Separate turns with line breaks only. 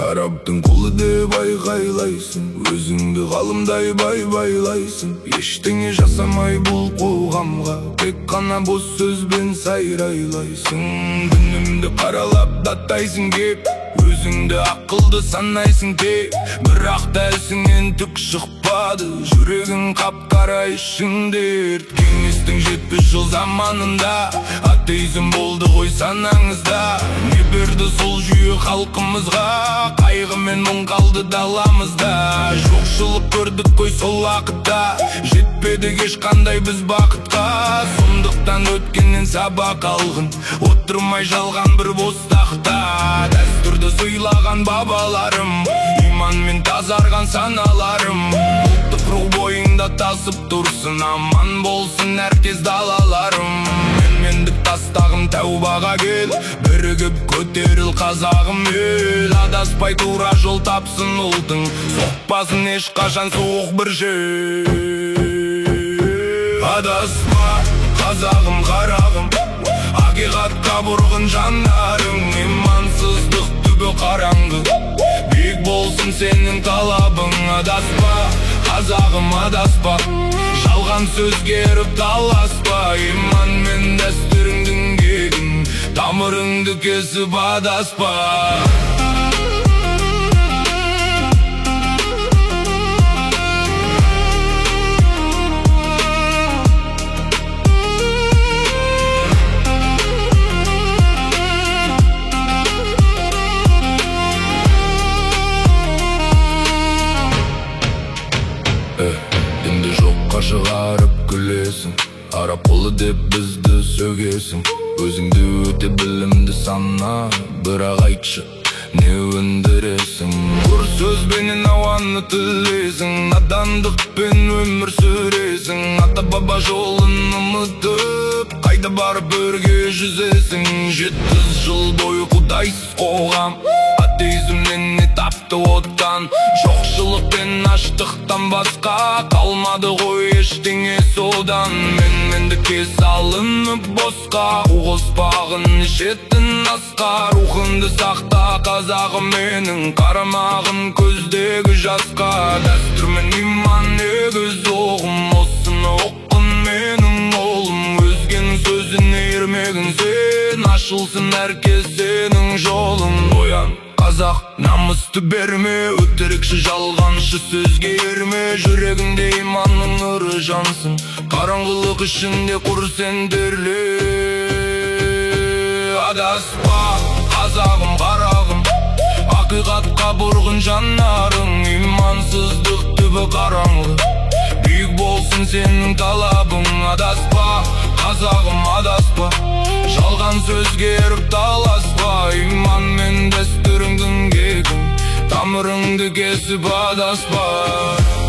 Арабтың қолы деп айғайлайсың, өзіңді ғалымдай байлайсың. Ештеңе жасамай бұл қоғамға тек қана бос сөзбен сайрайлайсың. Күнімді қаралап даттайсың деп, өзіңді ақылды санайсың тек. Бірақ та ісіңнен түк шықпады, жүрегің қап-қара ішіңде өрт. Кеңестің 70 жыл заманында атеизм болды ғой санаңызда. Не берді сол жүйе халқымызға, қайғы мен мұң қалды даламызда. Жоқшылық көрдік қой сол уақытта, жетпедік ешқандай біз бақытқа. Сондықтан өткеннен сабақ алғын, отырмай жалған бір бос тақта. Дәстүрді сыйлаған бабаларым, иманмен тазарған саналарым. Ұлттық рух бойыңда тасып тұрсын, аман болсын әркез далаларым. Менмендік тастағым тәубаға кел, бірігіп көтеріл қазағым ел. Адаспай тура жол тапсын ұлтың, соқпасын ешқашан суық бір жел. Адаспа қазағым қарағым, ақиқатқа бұрғын жанарың. Имансыздық түбі қараңғы, биік болсын сенің талабың. Адаспа қазағым адаспа, жалған сөзге еріп таласпа. Иман мен дәстүріңдің кегін, тамырыңды кесіп адаспа. Дінді жоққа шығарып күлесің, араб қолы деп бізді сөгесің. Өзіңді өте білімді сана, бірақ айтшы, не өндіресің? Құр сөзбенен ауаны тілесің, надандықпен өмір сүресің. Ата баба жолын ұмытып, қайда барып өрге жүзесің? 700 жыл бойы құдайсыз қоғам, атеизмнен не тапты оттан? Жоқшылық пен аштықтан басқа қалмады ғой ештеңе содан. Менмендікке салынып босқа, қу қоспағын ішетін асқа. Рухыңды сақта қазағым менің, қарамағын көздегі жасқа. Дәстүр мен иман егіз оғым, осыны оқын менің олым. Өзгенің сөзіне ермегін сен, ашылсын әркез сенің жолың. Оян қазақ, намысты берме, өтірікші жалғаншы сөзге ерме. Жүрегіңде иманның нұры жансың, қараңғылық ішінде құр сендерле. Адаспа қазағым қарағым, ақиқатқа бұрғын жанарың. Имансыздық түбі қараңғы, биік болсын сенің талабың. Адаспа қазағым адаспа, жалған сөзге еріп таласпа. Иман мен дәстүріңдің кегін, тамырыңды кесіп адаспа.